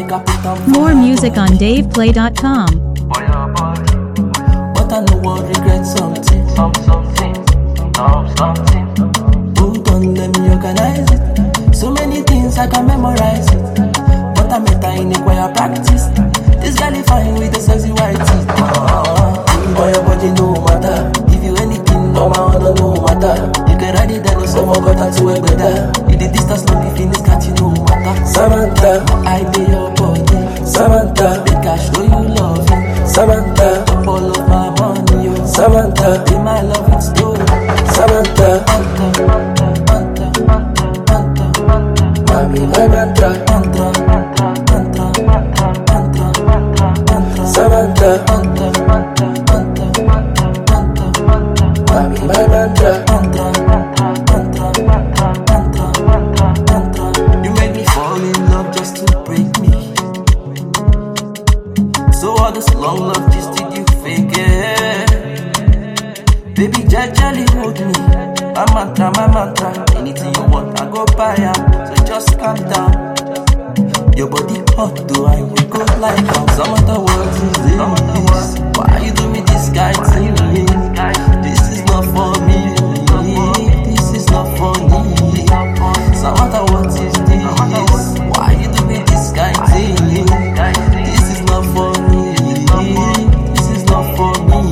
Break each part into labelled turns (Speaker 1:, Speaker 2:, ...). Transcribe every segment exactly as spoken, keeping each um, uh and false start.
Speaker 1: More music on dave play dot com.
Speaker 2: But I know I regret something, some something, some something. Who don't let me organize it? So many things I can memorize it. But I met her in a choir practice. This girl is fine with the sexy white teeth. Uh, boy, your body no matter. Give you anything, no matter, no matter. You can ride it down, so I got to a better. You did distance, no be finished, got you no matter. Samantha, I be your body. Samantha, make I show you love. Samantha, all of my money, yo. Samantha, be my loving story. Samantha, mantra, mantra, mantra, mantra, mantra, mami, my mantra, mantra, mantra, mantra, mantra, mantra, mantra, mantra, Samantha, mantra, mantra, mantra, mantra, mantra, mantra, mami, my mantra, mantra, mantra, mantra, mantra, mantra, mantra, mantra. You made me fall in love just to break me. So all this long love, just did you fake it? Baby, jajali hold me. My mantra, my mantra. Anything you want, I go buy am. So just calm down. Your body hot, though I will go like how some of the words is this. Why you do me this guy thing? This is not for me. This is not for me. Some of the words is this. Why you do me this guy thing? This is not for me. This is not for me.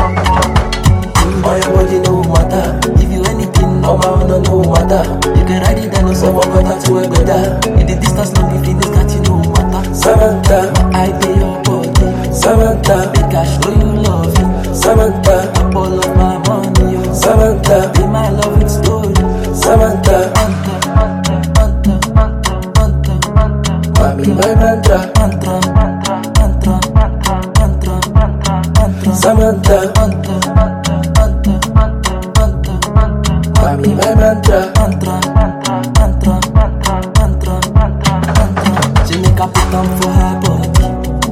Speaker 2: Boy, your body no matter. Give you anything, no matter, no matter. You can ride it down, so I got to a better. You did distance, no be finished, got you no matter. Samantha, I pay your body. Samantha, make I show you love. Samantha, all of my money, yo. Samantha, be my loving story. Samantha, mantra, mantra, mantra, mantra, mantra, mantra, mami, my mantra, mantra, mantra, mantra, mantra, mantra, mantra, mantra, Samantha, mantra, mantra, mantra, mantra, mantra, mantra, mami, my mantra, mantra, mantra, mantra, mantra, mantra, mantra, mantra. She make a put on for her body.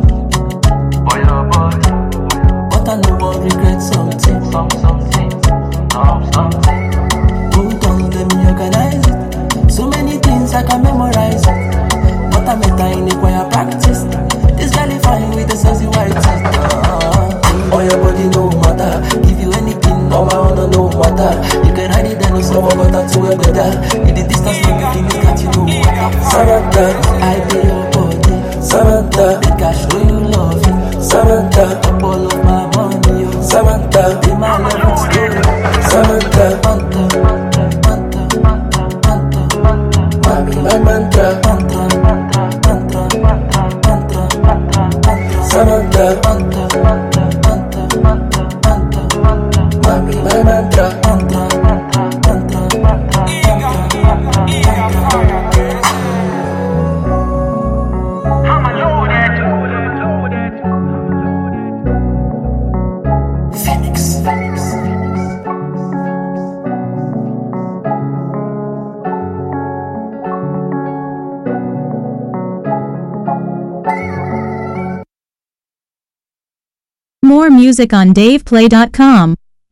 Speaker 2: Boy, oh boy. But I know I regret something, some something, some something. Who don't let me organize it? So many things I can memorize it. But I met her in a choir practice. This girl is fine with the sexy white teeth. Uh, boy, your body no matter. Give you anything, no matter, no matter. You can ride it down, so I got to a better. You did distance, no be finished, got you no matter. Samantha, I be your body. Samantha, make I show you love. Samantha, all of my money, yo. Samantha, be my loving story. Samantha, mantra, mantra, mantra, mantra, mantra, mantra, mami, my mantra, mantra, mantra, mantra, mantra, mantra, mantra, mantra, Samantha, mantra, mantra, mantra, mantra, mantra, mantra, mami, my mantra, mantra, mantra, mantra, mantra, mantra, mantra.
Speaker 1: More music on dave play dot com.